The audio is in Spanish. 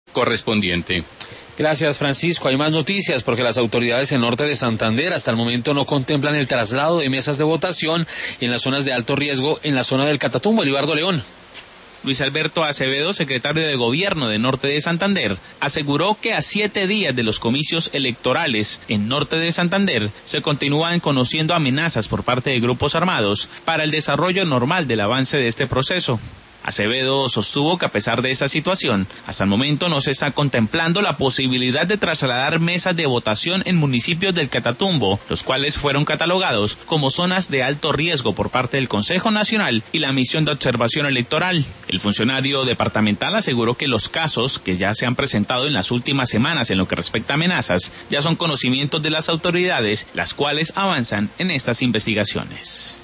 correspondiente. Gracias, Francisco. Hay más noticias porque las autoridades en Norte de Santander hasta el momento no contemplan el traslado de mesas de votación en las zonas de alto riesgo en la zona del Catatumbo. Elibardo León. Luis Alberto Acevedo, secretario de Gobierno de Norte de Santander, aseguró que a 7 días de los comicios electorales en Norte de Santander se continúan conociendo amenazas por parte de grupos armados para el desarrollo normal del avance de este proceso. Acevedo sostuvo que a pesar de esta situación, hasta el momento no se está contemplando la posibilidad de trasladar mesas de votación en municipios del Catatumbo, los cuales fueron catalogados como zonas de alto riesgo por parte del Consejo Nacional y la Misión de Observación Electoral. El funcionario departamental aseguró que los casos que ya se han presentado en las últimas semanas en lo que respecta a amenazas ya son conocimientos de las autoridades, las cuales avanzan en estas investigaciones.